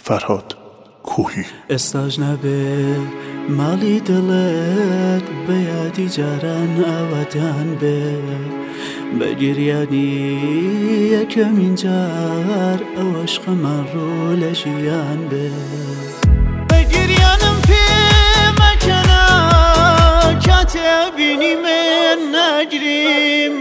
فرهاد کوهی. ئێستاژ نابێ ماڵی دڵێت بە یادی جاران ئاواتان بێ بە گریانی یەکەمین جار ئەوەش خەمان ڕوو لە ژیان بێ بە گریانم پێ مەکەنە کاتێ بینی من ناگریم.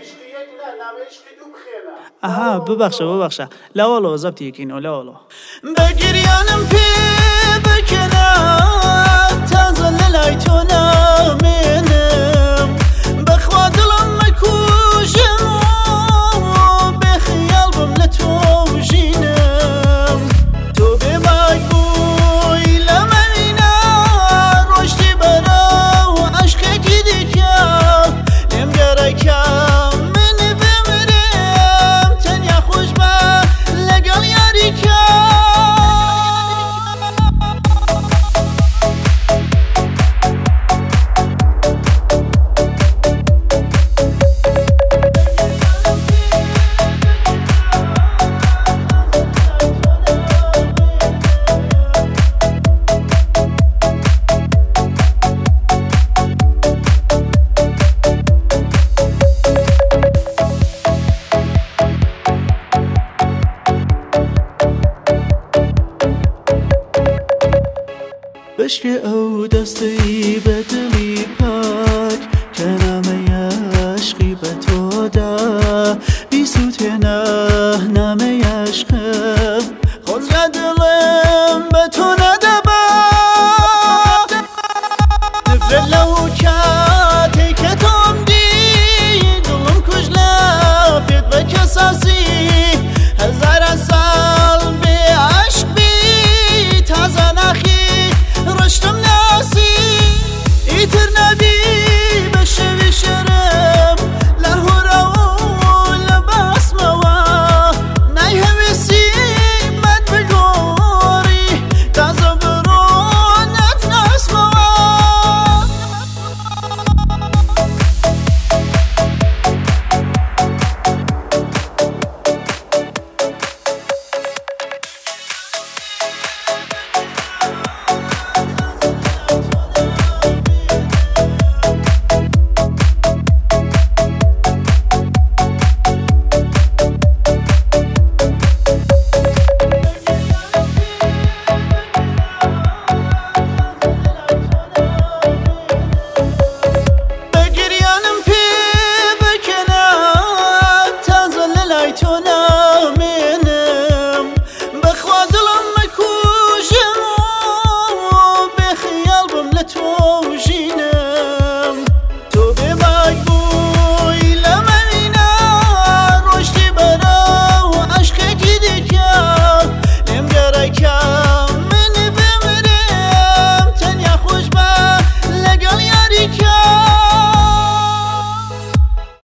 ئەها ببەخشە لاوەڵەوە زەبتیەکەینەوە لاوەڵەوە بە گریانم پێ بکەنە تازە لە لای تۆ نامێنم بەخوا دڵم مەکوژم بێ خەیاڵ بم لە تۆ ژینم تۆ بێباک بووی لە مەینە ڕۆژتی بەرەو عەشقێکی دیکە لێم گەڕێکە بشکێ ئەو دەستەی بە دڵی پاک کە نامەی عەشقی بە تۆدا بیسووتێنە نامەی عەشقم خۆزگا دڵم بە تۆ نەدەبا نفرەت لەو کاتێک کە تۆم دی دڵم کوژ لە پێت بە کەساسی هەزارە ساڵ بێ عەشق بی تازە ناخی ڕشتم ناسی ئیتر نەبی بە شەوی شەرم لە هۆرەوە لە باسمەوە نایهەوێسی مەد بگۆڕی تازە بڕۆ نەتناسمەوە تۆ نامێنم بەخوا دڵم مەکوژم بێ خەیاڵ بم لە تۆ ژینم